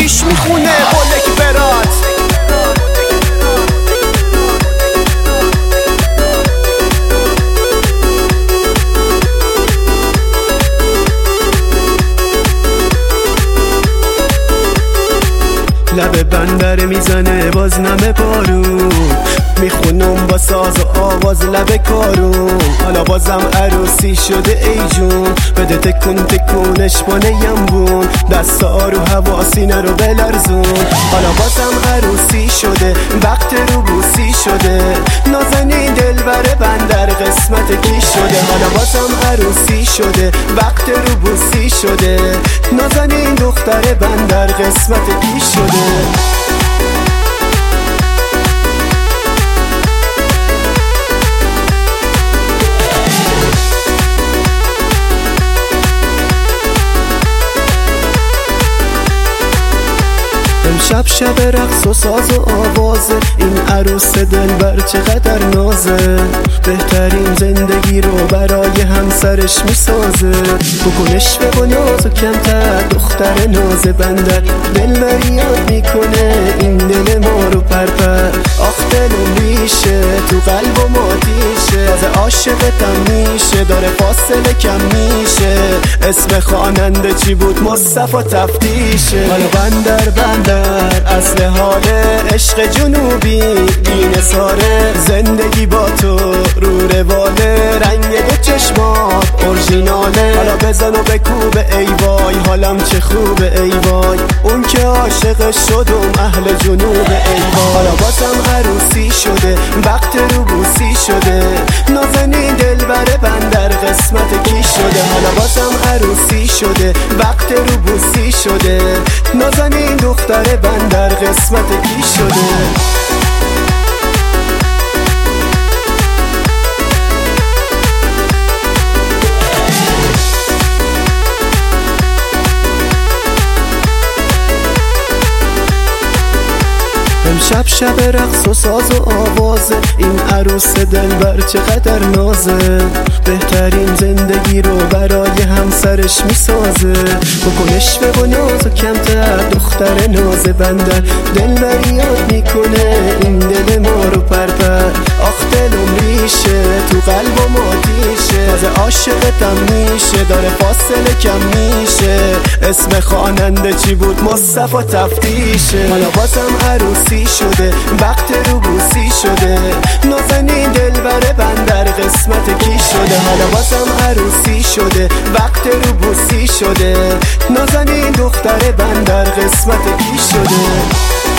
پیش میخونه قولک برات. لب بندر میزنه باز نمه بارون، میخونم با ساز و آواز لب کارون. حالا بازم عروسی شده ای جون، بده تکون تکونش با نیمبون، دستا رو هوا سینه رو بلرزون. حالا بازم عروسی شده وقت رو بوسی شده، نازنین دلبر بندر قسمت کی شده. حالا بازم عروسی شده وقت رو بوسی شده، نازنین دختر بندر قسمت کی شده. امشب شب رقص و ساز و آوازه، این عروس دلبر چقدر نازه، بهترین زندگی رو برای همسرش میسازه. بکنش به ناز و کمتر دختر ناز بندر، دلبری یاد میکنه این دل ما رو پرپر. آخ دلم ریشه تو قلب و ماتیشه، از عاشقتم میشه داره فاصله کم میشه. اسم خواننده چی بود؟ مصطفی تفتیشه. حالا بندر اصل حال عشق جنوبی این ساره، زندگی با تو رو رواله، رنگ دو چشمات اورژیناله. حالا بزن و بکوب ای وای حالم چه خوبه ای وای، اون که عاشق شدم اهل جنوب ای وای. حالا بازم عروسی شده وقت رو بوسی شده، نازنین دلبر بندر قسمت کی شده. حالا بازم عروسی شده وقت رو بوسی شده، نازنین دختر بندر قسمت کی شده. امشب شب رقص و ساز و آوازه، این عروس دلبر چقدر نازه، بهترین زندگی رو برای همسرش میسازه. بکنش به ناز و کمتر دختر ناز بندر، دلبری یاد میکنه این دل ما رو پرپر. آخ دلم ریشه تو قلب و ماتیشه، از عاشقتم میشه داره فاصله کم میشه. اسم خواننده چی بود؟ مصطفی تفتیشه. حالا بازم عروسی شده وقت رو بوسی شده، نازنین دلبر بندر قسمت کی شده. حالا بازم عروسی شده وقت رو بوسی شده، نازنین دختر بندر قسمت کی شده.